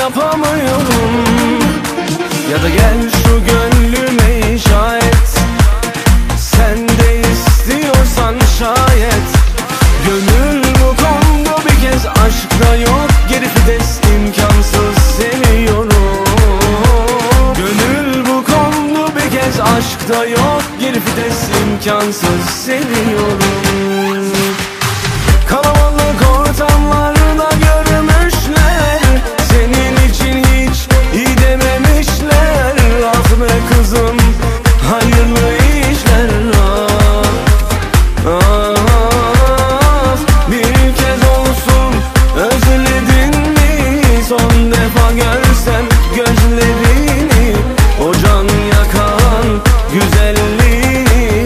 yapamıyorum. Ya da gel şu gönlüme inşa et, sen de istiyorsan şayet. Gönül bu konuda bir kez aşkta yok, geri vites imkansız seviyorum. Gönül bu konuda bir kez aşkta yok, geri vites imkansız seviyorum. Kalabalık ortamlarda görmüşler, senin için hiç iyi dememişler. Ah be kızım, hayırlı işler. Bir kez olsun özledin mi? Son defa görsem gözlerini, o can yakan güzelliğini.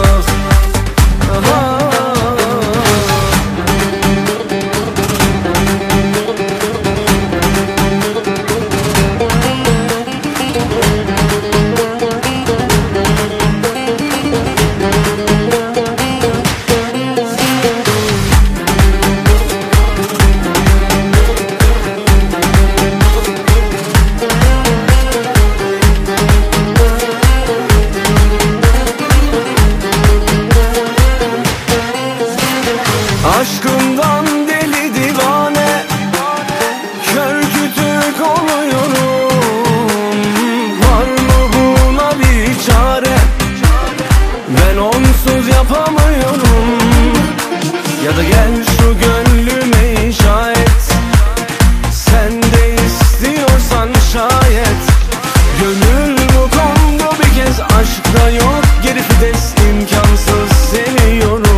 Aşkımdan deli divane, kör kütük oluyorum. Var mı buna bir çare? Ben onsuz yapamıyorum. Ya da gel şu gönlüme inşa et, sen de istiyorsan şayet. Gönül bu konuda bir kez aşkta yok, geri vites imkansız seviyorum.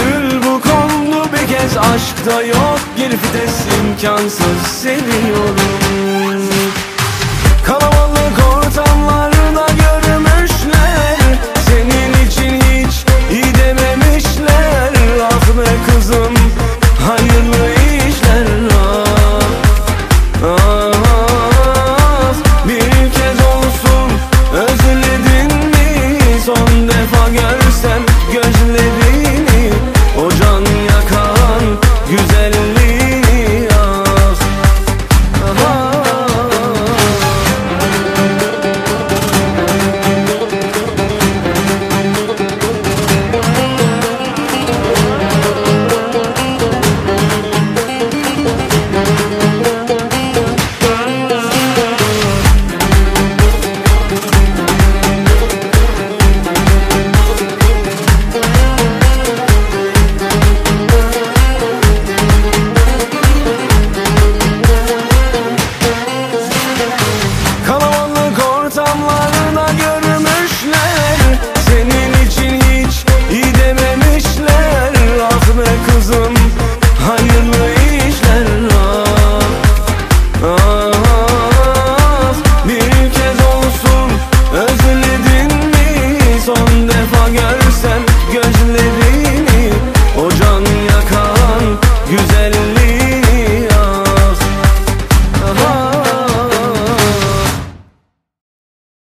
Aşkta yok, geri vites imkansız seviyorum.